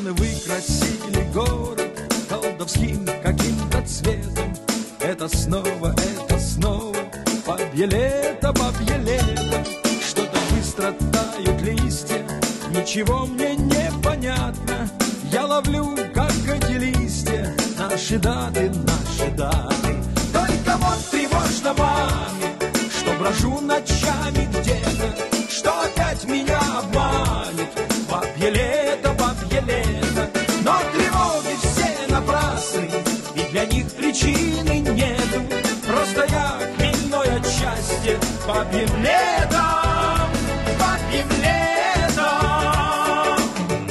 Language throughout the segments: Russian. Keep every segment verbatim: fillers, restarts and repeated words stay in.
Клены выкрасили город колдовским каким-то цветом. Это снова, это снова бабье лето, бабье лето. Что-то быстро тают листья, ничего мне не понятно. Я ловлю, как эти листья, наши даты, наши даты. Только вот тревожно маме, что брожу ночами где-то, что опять меня обманет. Бабье лето, бабье лето. Но тревоги все напрасны, и для них причины нету. Просто я хмельной от счастья бабьим летом, бабьим летом.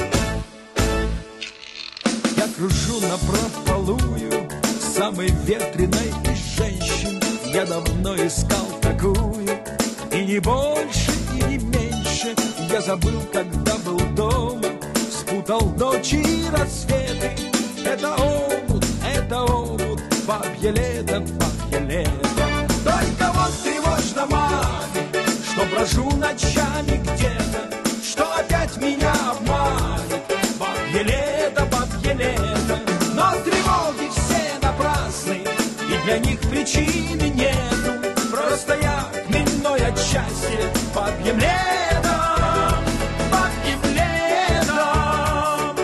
Я кружу напропалую, самой ветреной из женщин. Я давно искал такую, и не больше, и не меньше. Я забыл, когда был дома, спутал ночи и рассветы. Это омут, это омут, бабье лето, бабье лето. Только вот тревожно маме, что брожу ночами где-то, что опять меня обманет. Бабье лето, бабье лето. Но тревоги все напрасны, и для них причины нету. Просто я хмельной от счастья бабьим летом, бабьим летом.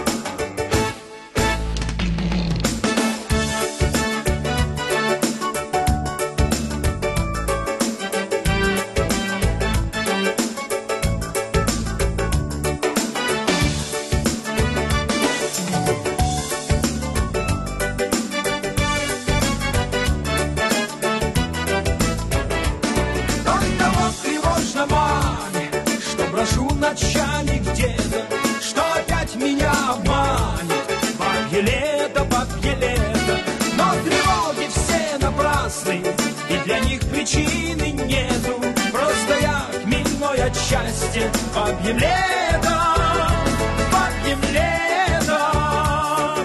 Ночами где-то, что опять меня обманет. Бабье лето, бабье лето. Но тревоги все напрасны, и для них причины нету. Просто я хмельной от счастья бабьим летом, бабьим летом.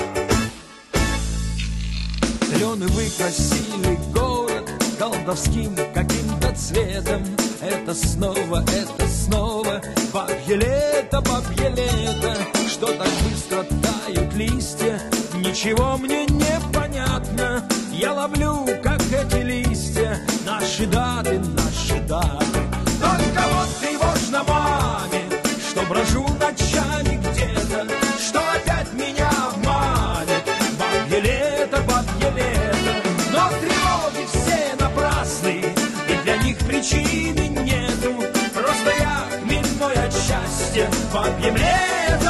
Клены выкрасили город колдовским каким-то цветом. Это снова, это снова бабье лето, бабье лето. Что так быстро тают листья, ничего мне не понятно. Я ловлю, как эти листья, наши даты, наши даты. Только вот тревожно маме, что брожу ночами где-то, что опять меня обманет. Бабье лето, бабье лето. Но тревоги все напрасны, и для них причины нету. Просто я хмельной от счастья бабьим летом.